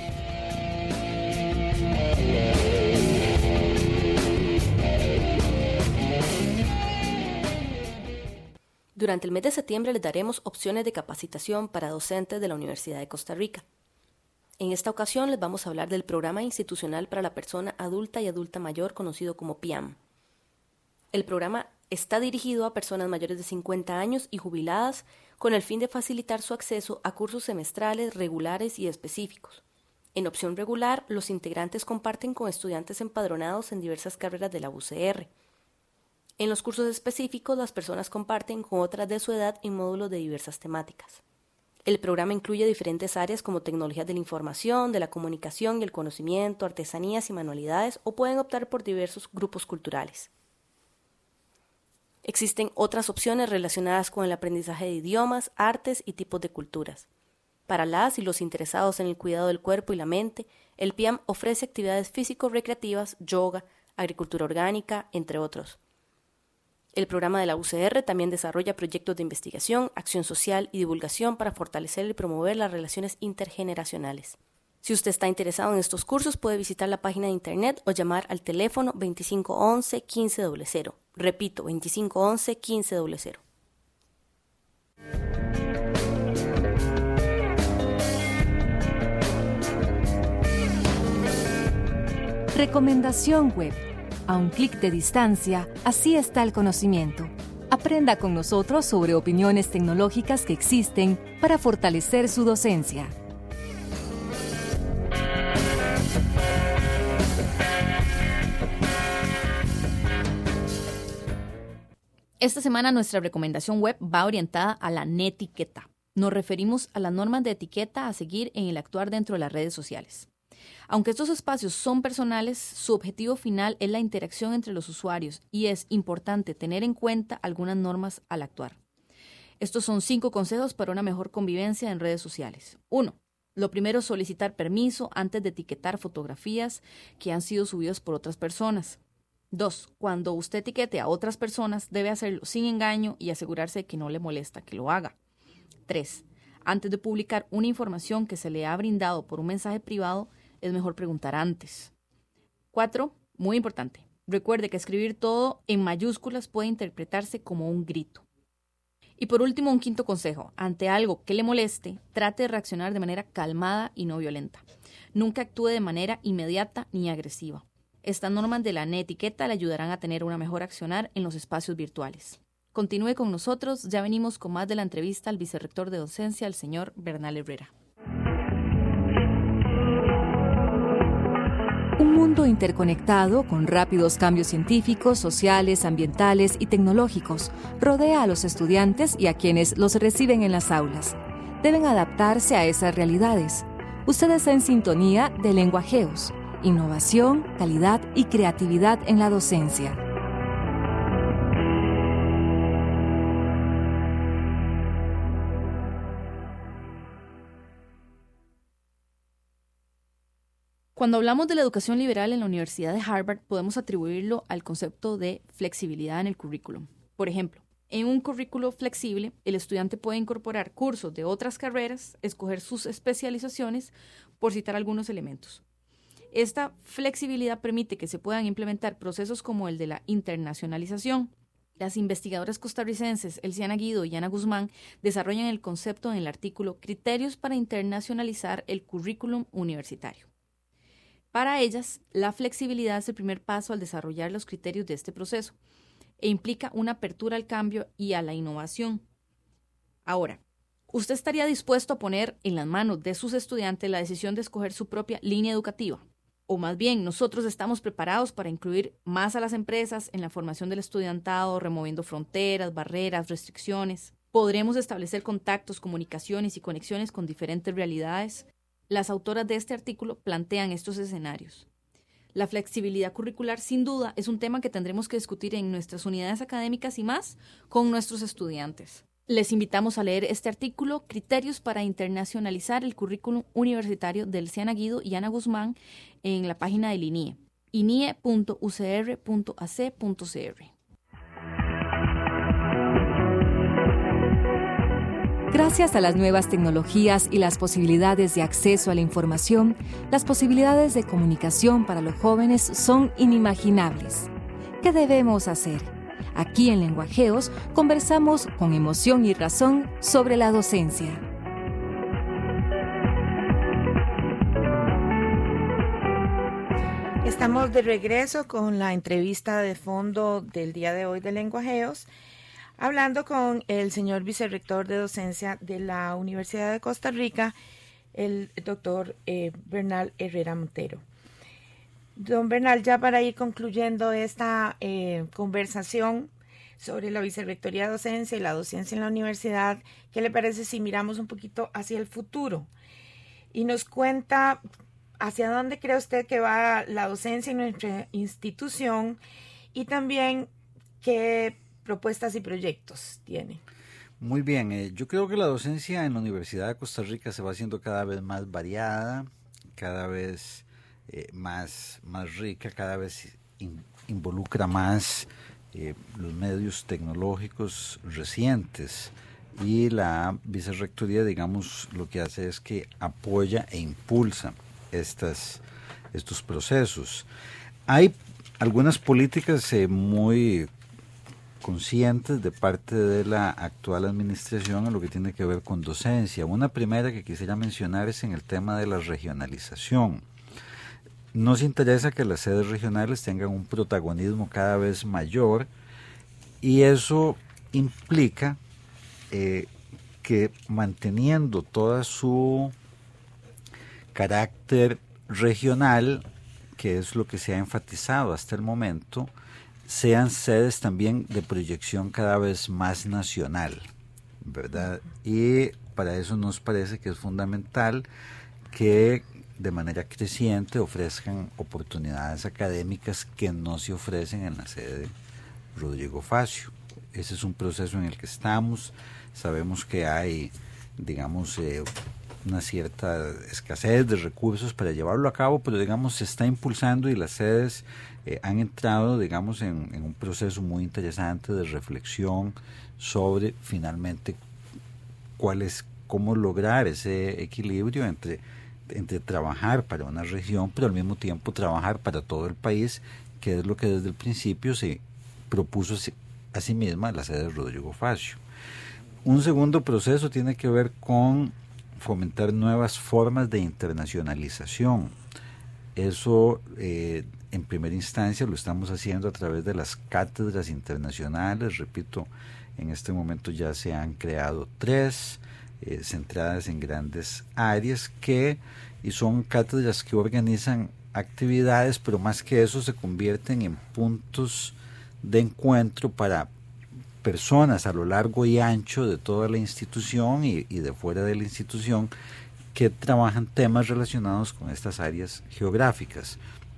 Durante el mes de septiembre les daremos opciones de capacitación para docentes de la Universidad de Costa Rica. En esta ocasión les vamos a hablar del Programa Institucional para la Persona Adulta y Adulta Mayor, conocido como P I A M. El programa está dirigido a personas mayores de cincuenta años y jubiladas con el fin de facilitar su acceso a cursos semestrales, regulares y específicos. En opción regular, los integrantes comparten con estudiantes empadronados en diversas carreras de la U C R. En los cursos específicos, las personas comparten con otras de su edad en módulos de diversas temáticas. El programa incluye diferentes áreas como tecnologías de la información, de la comunicación y el conocimiento, artesanías y manualidades, o pueden optar por diversos grupos culturales. Existen otras opciones relacionadas con el aprendizaje de idiomas, artes y tipos de culturas. Para las y los interesados en el cuidado del cuerpo y la mente, el P I A M ofrece actividades físico-recreativas, yoga, agricultura orgánica, entre otros. El programa de la U C R también desarrolla proyectos de investigación, acción social y divulgación para fortalecer y promover las relaciones intergeneracionales. Si usted está interesado en estos cursos, puede visitar la página de internet o llamar al teléfono veinticinco once, quince cero cero. Repito, veinticinco once, quince cero cero. Recomendación web. A un clic de distancia, así está el conocimiento. Aprenda con nosotros sobre opiniones tecnológicas que existen para fortalecer su docencia. Esta semana nuestra recomendación web va orientada a la netiqueta. Nos referimos a las normas de etiqueta a seguir en el actuar dentro de las redes sociales. Aunque estos espacios son personales, su objetivo final es la interacción entre los usuarios y es importante tener en cuenta algunas normas al actuar. Estos son cinco consejos para una mejor convivencia en redes sociales. uno. Lo primero es solicitar permiso antes de etiquetar fotografías que han sido subidas por otras personas. dos. Cuando usted etiquete a otras personas, debe hacerlo sin engaño y asegurarse de que no le molesta que lo haga. tres. Antes de publicar una información que se le ha brindado por un mensaje privado, es mejor preguntar antes. cuatro. Muy importante. Recuerde que escribir todo en mayúsculas puede interpretarse como un grito. Y por último, un quinto consejo. Ante algo que le moleste, trate de reaccionar de manera calmada y no violenta. Nunca actúe de manera inmediata ni agresiva. Estas normas de la netiqueta le ayudarán a tener una mejor accionar en los espacios virtuales. Continúe con nosotros, ya venimos con más de la entrevista al vicerrector de docencia, el señor Bernal Herrera. Un mundo interconectado con rápidos cambios científicos, sociales, ambientales y tecnológicos rodea a los estudiantes y a quienes los reciben en las aulas. Deben adaptarse a esas realidades. Usted está en sintonía de Lenguajeos, innovación, calidad y creatividad en la docencia. Cuando hablamos de la educación liberal en la Universidad de Harvard, podemos atribuirlo al concepto de flexibilidad en el currículum. Por ejemplo, en un currículo flexible, el estudiante puede incorporar cursos de otras carreras, escoger sus especializaciones, por citar algunos elementos. Esta flexibilidad permite que se puedan implementar procesos como el de la internacionalización. Las investigadoras costarricenses Elsiana Guido y Ana Guzmán desarrollan el concepto en el artículo Criterios para internacionalizar el currículum universitario. Para ellas, la flexibilidad es el primer paso al desarrollar los criterios de este proceso e implica una apertura al cambio y a la innovación. Ahora, ¿Usted estaría dispuesto a poner en las manos de sus estudiantes la decisión de escoger su propia línea educativa? O más bien, nosotros estamos preparados para incluir más a las empresas en la formación del estudiantado, removiendo fronteras, barreras, restricciones. ¿Podremos establecer contactos, comunicaciones y conexiones con diferentes realidades? Las autoras de este artículo plantean estos escenarios. La flexibilidad curricular, sin duda, es un tema que tendremos que discutir en nuestras unidades académicas y más con nuestros estudiantes. Les invitamos a leer este artículo, Criterios para internacionalizar el currículum universitario de Elsiana Guido y Ana Guzmán, en la página del I N I E, I N I E punto U C R punto A C punto C R. Gracias a las nuevas tecnologías y las posibilidades de acceso a la información, las posibilidades de comunicación para los jóvenes son inimaginables. ¿Qué debemos hacer? Aquí en Lenguajeos conversamos con emoción y razón sobre la docencia. Estamos de regreso con la entrevista de fondo del día de hoy de Lenguajeos, hablando con el señor vicerrector de docencia de la Universidad de Costa Rica, el doctor eh, Bernal Herrera Montero. Don Bernal, ya para ir concluyendo esta eh, conversación sobre la vicerrectoría de docencia y la docencia en la universidad, ¿qué le parece si miramos un poquito hacia el futuro? Y nos cuenta hacia dónde cree usted que va la docencia en nuestra institución y también qué propuestas y proyectos tiene. Muy bien, eh, yo creo que la docencia en la Universidad de Costa Rica se va haciendo cada vez más variada, cada vez eh, más, más rica, cada vez in, involucra más eh, los medios tecnológicos recientes, y la vicerrectoría, digamos, lo que hace es que apoya e impulsa estas, estos procesos. Hay algunas políticas eh, muy conscientes de parte de la actual administración en lo que tiene que ver con docencia. Una primera que quisiera mencionar es en el tema de la regionalización. Nos interesa que las sedes regionales tengan un protagonismo cada vez mayor, y eso implica eh, que manteniendo toda su carácter regional, que es lo que se ha enfatizado hasta el momento, sean sedes también de proyección cada vez más nacional, ¿verdad? Y para eso nos parece que es fundamental que de manera creciente ofrezcan oportunidades académicas que no se ofrecen en la sede Rodrigo Facio. Ese es un proceso en el que estamos. Sabemos que hay, digamos, eh, una cierta escasez de recursos para llevarlo a cabo, pero digamos se está impulsando, y las sedes eh, han entrado, digamos, en, en un proceso muy interesante de reflexión sobre finalmente cuál es, cómo lograr ese equilibrio entre, entre trabajar para una región, pero al mismo tiempo trabajar para todo el país, que es lo que desde el principio se propuso a sí misma la sede de Rodrigo Facio. Un segundo proceso tiene que ver con fomentar nuevas formas de internacionalización. Eso eh, en primera instancia lo estamos haciendo a través de las cátedras internacionales. Repito, en este momento ya se han creado tres, eh, centradas en grandes áreas, que y son cátedras que organizan actividades, pero más que eso se convierten en puntos de encuentro para personas a lo largo y ancho de toda la institución y, y de fuera de la institución, que trabajan temas relacionados con estas áreas geográficas.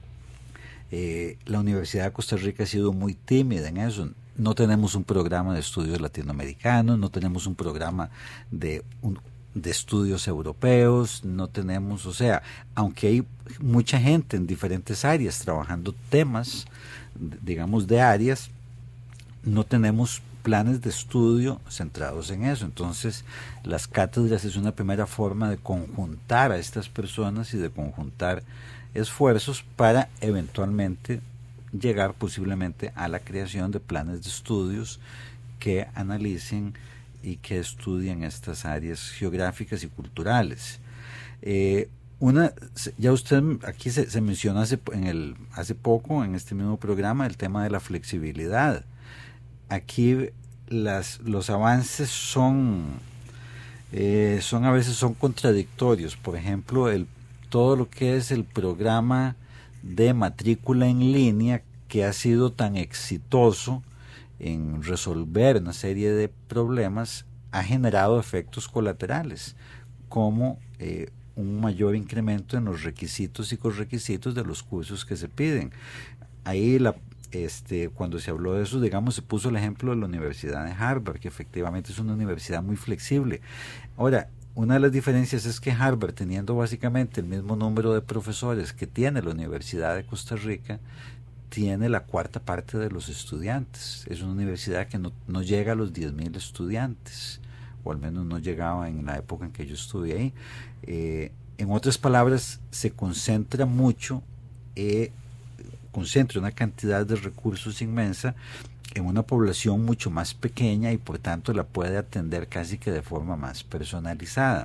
Eh, la Universidad de Costa Rica ha sido muy tímida en eso. No tenemos un programa de estudios latinoamericanos, no tenemos un programa de, un, de estudios europeos, no tenemos, o sea, aunque hay mucha gente en diferentes áreas trabajando temas, digamos, de áreas, no tenemos planes de estudio centrados en eso. Entonces, las cátedras es una primera forma de conjuntar a estas personas y de conjuntar esfuerzos para eventualmente llegar posiblemente a la creación de planes de estudios que analicen y que estudien estas áreas geográficas y culturales. Eh, una, ya usted aquí se, se mencionó hace, en el, hace poco en este mismo programa el tema de la flexibilidad. Aquí las, los avances son eh, son a veces son contradictorios. Por ejemplo, el, todo lo que es el programa de matrícula en línea, que ha sido tan exitoso en resolver una serie de problemas, ha generado efectos colaterales, como eh, un mayor incremento en los requisitos y correquisitos de los cursos que se piden. Ahí, la, este, cuando se habló de eso, digamos, se puso el ejemplo de la Universidad de Harvard, que efectivamente es una universidad muy flexible. Ahora, una de las diferencias es que Harvard, teniendo básicamente el mismo número de profesores que tiene la Universidad de Costa Rica, tiene la cuarta parte de los estudiantes. Es una universidad que no, no llega a los diez mil estudiantes, o al menos no llegaba en la época en que yo estuve ahí. Eh, en otras palabras, se concentra mucho, eh, concentra una cantidad de recursos inmensa en una población mucho más pequeña y por tanto la puede atender casi que de forma más personalizada.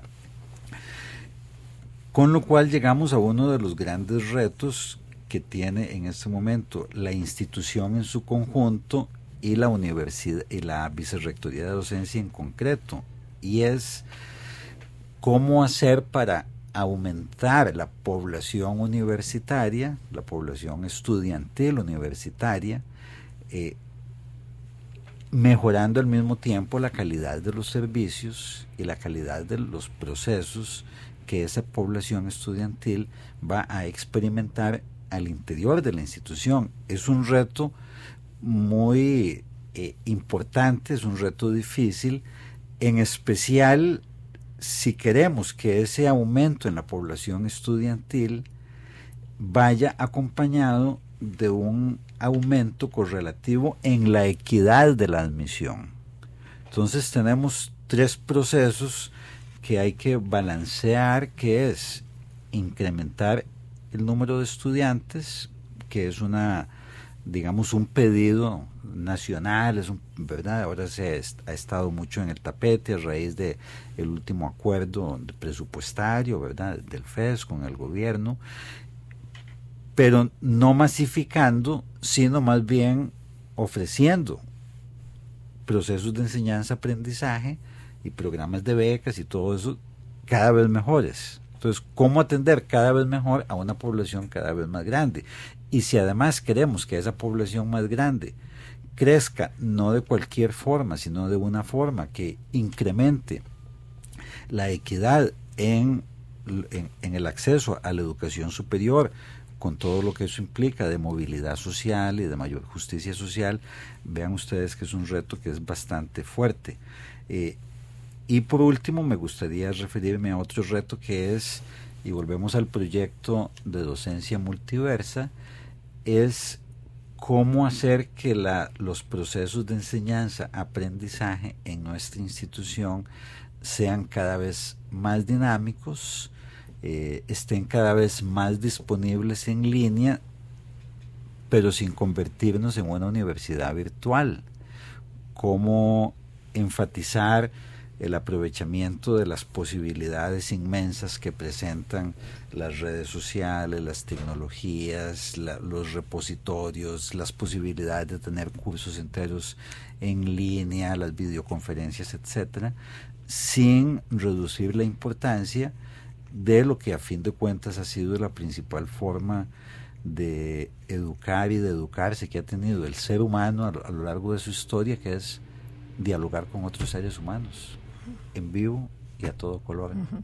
Con lo cual llegamos a uno de los grandes retos que tiene en este momento la institución en su conjunto y la universidad y la Vicerrectoría de Docencia en concreto, y es cómo hacer para aumentar la población universitaria, la población estudiantil universitaria, eh, mejorando al mismo tiempo la calidad de los servicios y la calidad de los procesos que esa población estudiantil va a experimentar al interior de la institución. Es un reto muy eh, importante, es un reto difícil, en especial si queremos que ese aumento en la población estudiantil vaya acompañado de un aumento correlativo en la equidad de la admisión. Entonces tenemos tres procesos que hay que balancear, que es incrementar el número de estudiantes, que es una, digamos, un pedido nacional, es un, ¿verdad? Ahora se ha estado mucho en el tapete a raíz de el último acuerdo presupuestario, ¿verdad?, del F E S con el gobierno, pero no masificando, sino más bien ofreciendo procesos de enseñanza-aprendizaje y programas de becas y todo eso cada vez mejores. Entonces, ¿cómo atender cada vez mejor a una población cada vez más grande? Y si además queremos que esa población más grande crezca, no de cualquier forma, sino de una forma que incremente la equidad en, en, en el acceso a la educación superior, con todo lo que eso implica de movilidad social y de mayor justicia social, vean ustedes que es un reto que es bastante fuerte. Eh, y por último, me gustaría referirme a otro reto que es, y volvemos al proyecto de docencia multiversa, es cómo hacer que la, los procesos de enseñanza-aprendizaje en nuestra institución sean cada vez más dinámicos, eh, estén cada vez más disponibles en línea, pero sin convertirnos en una universidad virtual. Cómo enfatizar el aprovechamiento de las posibilidades inmensas que presentan las redes sociales, las tecnologías, la, los repositorios, las posibilidades de tener cursos enteros en línea, las videoconferencias, etcétera, sin reducir la importancia de lo que a fin de cuentas ha sido la principal forma de educar y de educarse que ha tenido el ser humano a lo, a lo largo de su historia, que es dialogar con otros seres humanos en vivo y a todo color. Uh-huh.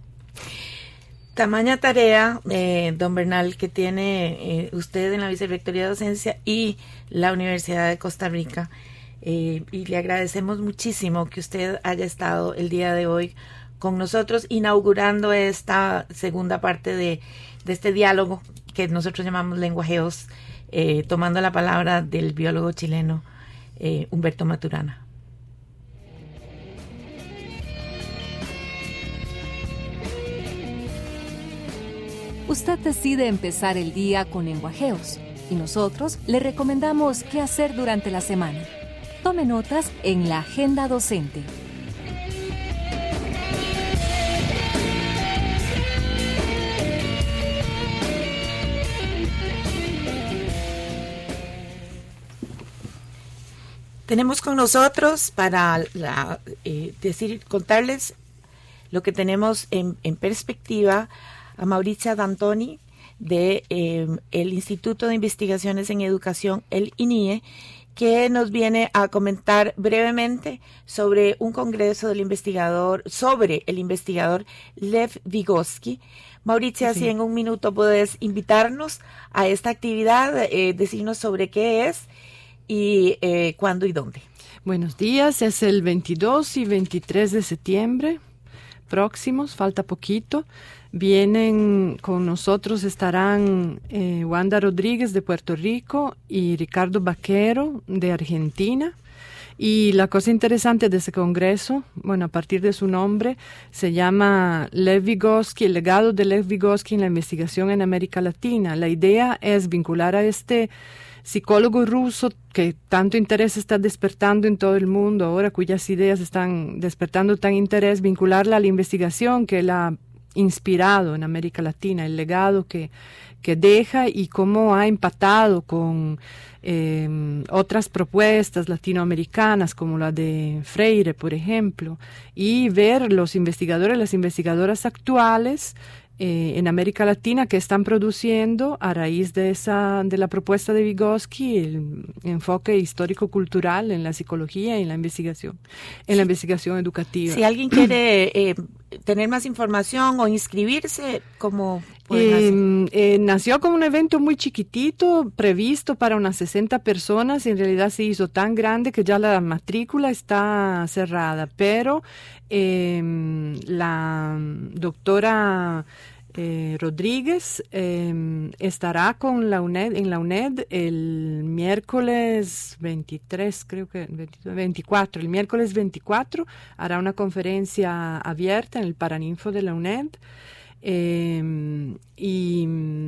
Tamaña tarea, eh, don Bernal, que tiene eh, usted en la Vicerrectoría de Docencia y la Universidad de Costa Rica, eh, y le agradecemos muchísimo que usted haya estado el día de hoy con nosotros inaugurando esta segunda parte de, de este diálogo que nosotros llamamos Lenguajeos, eh, tomando la palabra del biólogo chileno eh, Humberto Maturana. Usted decide empezar el día con lenguajeos y nosotros le recomendamos qué hacer durante la semana. Tome notas en la agenda docente. Tenemos con nosotros para la, eh, decir, contarles lo que tenemos en, en perspectiva a Mauricia D'Antoni de eh, el Instituto de Investigaciones en Educación, el I N I E, que nos viene a comentar brevemente sobre un congreso del investigador, sobre el investigador Lev Vygotsky. Mauricia, sí. Si en un minuto puedes invitarnos a esta actividad, eh, decirnos sobre qué es y eh, cuándo y dónde. Buenos días, es el veintidós y veintitrés de septiembre próximos, falta poquito. Vienen con nosotros, estarán eh, Wanda Rodríguez de Puerto Rico y Ricardo Vaquero de Argentina. Y la cosa interesante de ese congreso, bueno, a partir de su nombre, se llama Lev Vygotsky, el legado de Lev Vygotsky en la investigación en América Latina. La idea es vincular a este psicólogo ruso que tanto interés está despertando en todo el mundo ahora, cuyas ideas están despertando tan interés, vincularla a la investigación que la inspirado en América Latina, el legado que, que deja y cómo ha empatado con eh, otras propuestas latinoamericanas como la de Freire, por ejemplo, y ver los investigadores, las investigadoras actuales eh, en América Latina que están produciendo a raíz de esa de la propuesta de Vygotsky el enfoque histórico-cultural en la psicología y en la investigación, en la investigación educativa. Si alguien quiere eh, tener más información o inscribirse, ¿cómo eh, eh, nació como un evento muy chiquitito, previsto para unas sesenta personas, y en realidad se hizo tan grande que ya la matrícula está cerrada, pero eh, la doctora Eh, Rodríguez eh, estará con la UNED, en la UNED el miércoles veintitrés, creo que veinticuatro, el miércoles veinticuatro hará una conferencia abierta en el Paraninfo de la UNED eh, y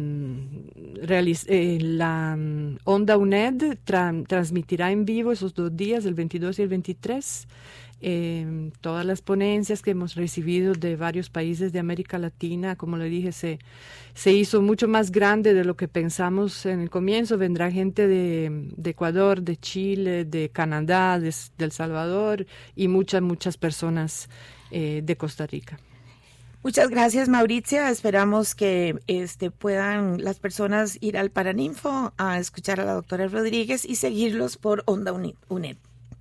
realiz, eh, la Onda UNED tra, transmitirá en vivo esos dos días, el veintidós y el veintitrés. Eh, todas las ponencias que hemos recibido de varios países de América Latina, como le dije, se, se hizo mucho más grande de lo que pensamos en el comienzo. Vendrá gente de, de Ecuador, de Chile, de Canadá, de, de El Salvador y muchas, muchas personas eh, de Costa Rica. Muchas gracias, Mauricia. Esperamos que este, puedan las personas ir al Paraninfo a escuchar a la doctora Rodríguez y seguirlos por Onda UNED.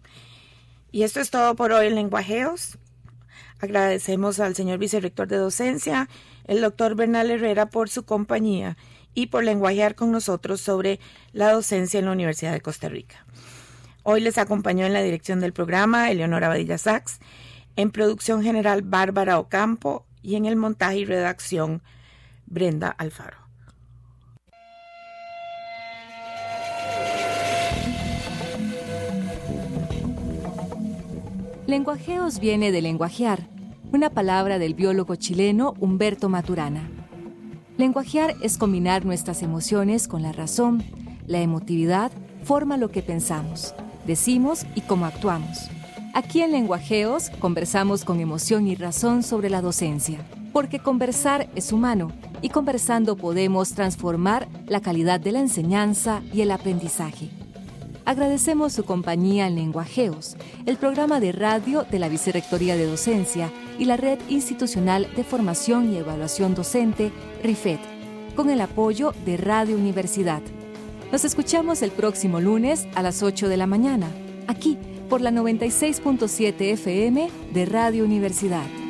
Y esto es todo por hoy en Lenguajeos. Agradecemos al señor vicerrector de docencia, el doctor Bernal Herrera, por su compañía y por lenguajear con nosotros sobre la docencia en la Universidad de Costa Rica. Hoy les acompañó en la dirección del programa Eleonora Badilla Sachs, en producción general Bárbara Ocampo y en el montaje y redacción Brenda Alfaro. Lenguajeos viene de lenguajear, una palabra del biólogo chileno Humberto Maturana. Lenguajear es combinar nuestras emociones con la razón. La emotividad forma lo que pensamos, decimos y cómo actuamos. Aquí en Lenguajeos conversamos con emoción y razón sobre la docencia, porque conversar es humano y conversando podemos transformar la calidad de la enseñanza y el aprendizaje. Agradecemos su compañía en Lenguajeos, el programa de radio de la Vicerrectoría de Docencia y la Red Institucional de Formación y Evaluación Docente, RIFED, con el apoyo de Radio Universidad. Nos escuchamos el próximo lunes a las ocho de la mañana, aquí por la noventa y seis punto siete F M de Radio Universidad.